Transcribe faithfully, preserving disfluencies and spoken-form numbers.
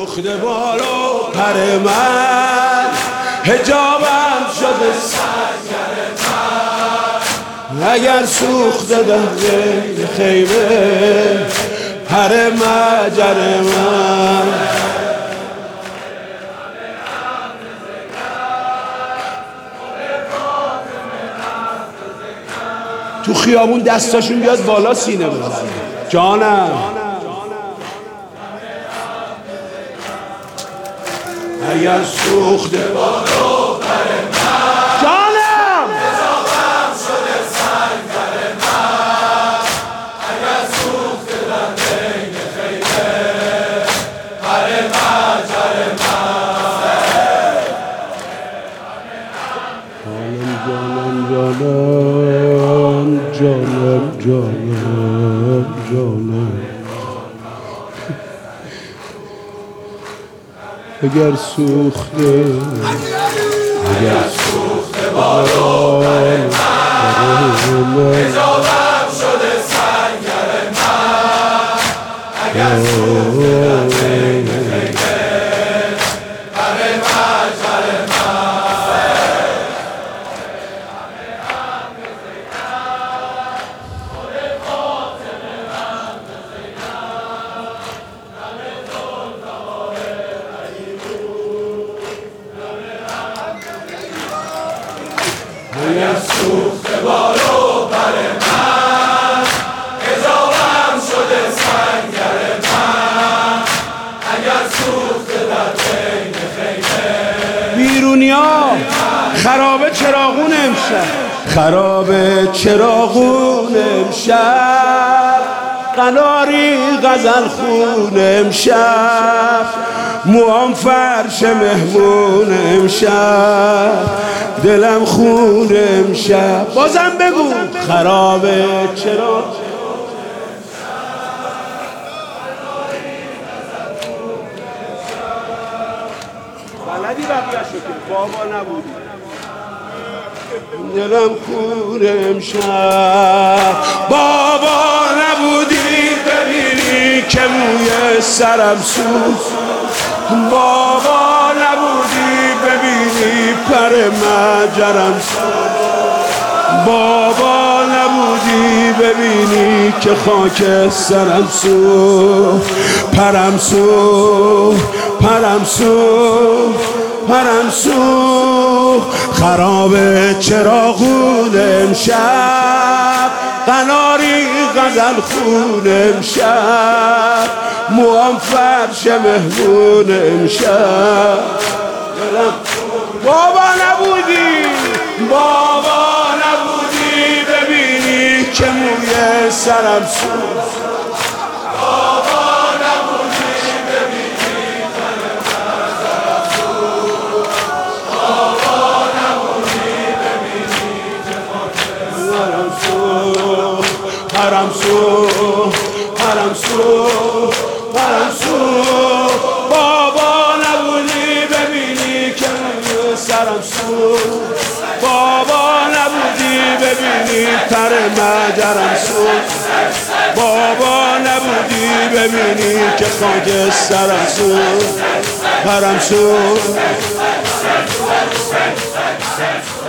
سوخته بالو پر من، حجابم شده سنگر من. اگر سوخته در غیر خیمه پر مجر من. تو خیابون دستاشون بیاد بالا سینه بزنه. جانم اگر سوخته بالو پر من، جانم حجابم شده سنگر من. اگر سوخته در بین خیمه پر مجر من. جانم جانم جانم جانم جانم اگر سوخته اگر سوخته بالو پر من، حجابم شده سنگر من. اگر سوخته در بین خیمه پر مجر من. اگر سوخته بالو پر من، حجابم شده سنگر من. اگر سوخته در بین خیمه. بیرونیا خرابه چراغون امشب، خرابه چراغون امشب. قناری غزل خون امشب، موام فرش مهمون امشب. دلم خون امشب. بازم بگو خرابه چرا بلدی بقیه شو که بابا نبودی. دلم خون امشب. بابا نبودی ببینی که موی سرم سوخت. بابا نبودی ببینی پر مجرم سوخت. بابا نبودی ببینی که خاک سرم سوخت. پرم سوخت پرم سوخت پرم سوخت. خرابه چراغون امشب، قناری غزل خون امشب. موام فرش مهمون امشب. بابا نبودی بابا نبودی ببینی که موی سرم سوخت. بابا نبودی ببینی پر مجرم سوخت. بابا نبودی ببینی که خاک سرم سوخت. پرم سوخت پرم سوخت پرم سوخت. بابا نبودی ببینی که سرم سوخت. بابا نبودی ببینی پر مجرم سوخت. بابا نبودی ببینی که خاک سرم سوخت. پرم سوخت.